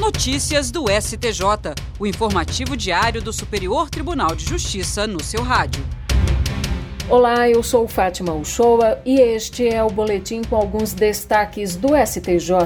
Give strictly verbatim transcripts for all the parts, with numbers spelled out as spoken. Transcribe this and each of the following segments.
Notícias do S T J, o informativo diário do Superior Tribunal de Justiça no seu rádio. Olá, eu sou Fátima Uchoa e este é o boletim com alguns destaques do S T J.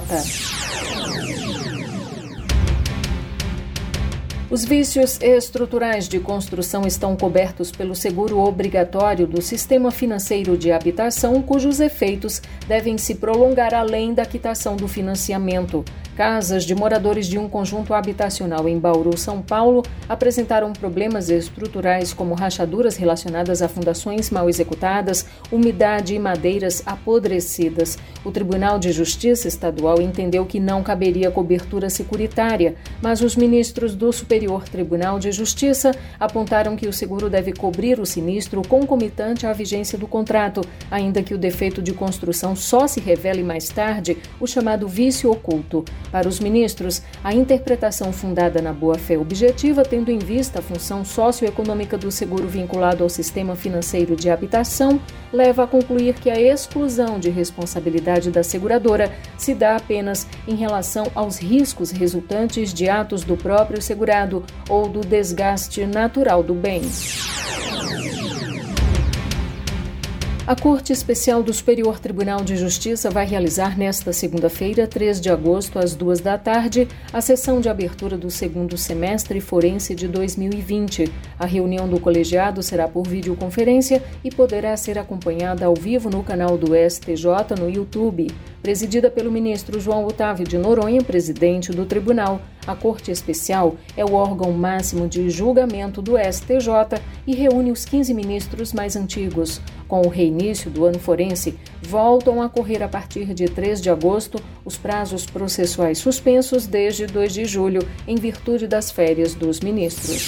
Os vícios estruturais de construção estão cobertos pelo seguro obrigatório do Sistema Financeiro de Habitação, cujos efeitos devem se prolongar além da quitação do financiamento. Casas de moradores de um conjunto habitacional em Bauru, São Paulo, apresentaram problemas estruturais como rachaduras relacionadas a fundações mal executadas, umidade e madeiras apodrecidas. O Tribunal de Justiça Estadual entendeu que não caberia cobertura securitária, mas os ministros do Superior Tribunal de Justiça apontaram que o seguro deve cobrir o sinistro concomitante à vigência do contrato, ainda que o defeito de construção só se revele mais tarde, o chamado vício oculto. Para os ministros, a interpretação fundada na boa-fé objetiva, tendo em vista a função socioeconômica do seguro vinculado ao sistema financeiro de habitação, leva a concluir que a exclusão de responsabilidade da seguradora se dá apenas em relação aos riscos resultantes de atos do próprio segurado ou do desgaste natural do bem. A Corte Especial do Superior Tribunal de Justiça vai realizar nesta segunda-feira, três de agosto, às duas da tarde, a sessão de abertura do segundo semestre forense de dois mil e vinte. A reunião do colegiado será por videoconferência e poderá ser acompanhada ao vivo no canal do S T J no YouTube. Presidida pelo ministro João Otávio de Noronha, presidente do tribunal, a Corte Especial é o órgão máximo de julgamento do S T J e reúne os quinze ministros mais antigos. Com o reinício do ano forense, voltam a correr a partir de três de agosto os prazos processuais suspensos desde dois de julho, em virtude das férias dos ministros.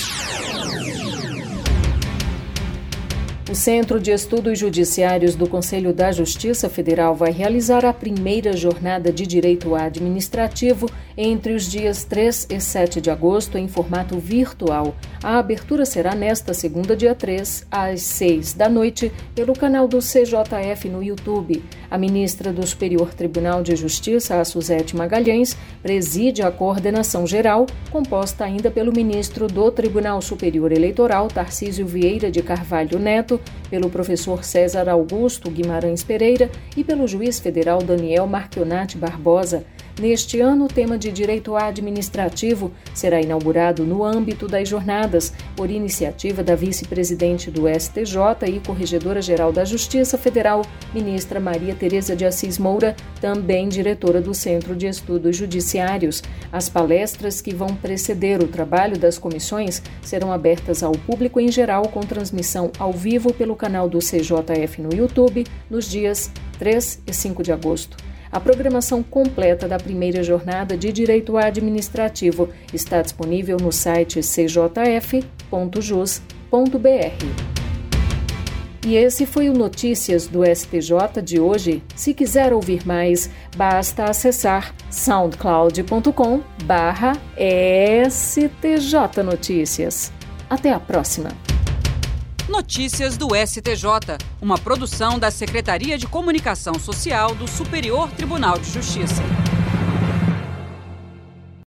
O Centro de Estudos Judiciários do Conselho da Justiça Federal vai realizar a primeira jornada de direito administrativo entre os dias três e sete de agosto em formato virtual. A abertura será nesta segunda, dia três, às seis da noite, pelo canal do C J F no YouTube. A ministra do Superior Tribunal de Justiça, a Suzete Magalhães, preside a coordenação geral, composta ainda pelo ministro do Tribunal Superior Eleitoral, Tarcísio Vieira de Carvalho Neto, pelo professor César Augusto Guimarães Pereira e pelo juiz federal Daniel Marchionati Barbosa. Neste ano, o tema de direito administrativo será inaugurado no âmbito das jornadas, por iniciativa da vice-presidente do S T J e corregedora-geral da Justiça Federal, ministra Maria Tereza de Assis Moura, também diretora do Centro de Estudos Judiciários. As palestras que vão preceder o trabalho das comissões serão abertas ao público em geral, com transmissão ao vivo pelo canal do C J F no YouTube, nos dias três e cinco de agosto. A programação completa da primeira jornada de Direito Administrativo está disponível no site c j f ponto jus ponto b r. E esse foi o Notícias do S T J de hoje. Se quiser ouvir mais, basta acessar soundcloud ponto com barra S T J Notícias. Até a próxima! Notícias do S T J, uma produção da Secretaria de Comunicação Social do Superior Tribunal de Justiça.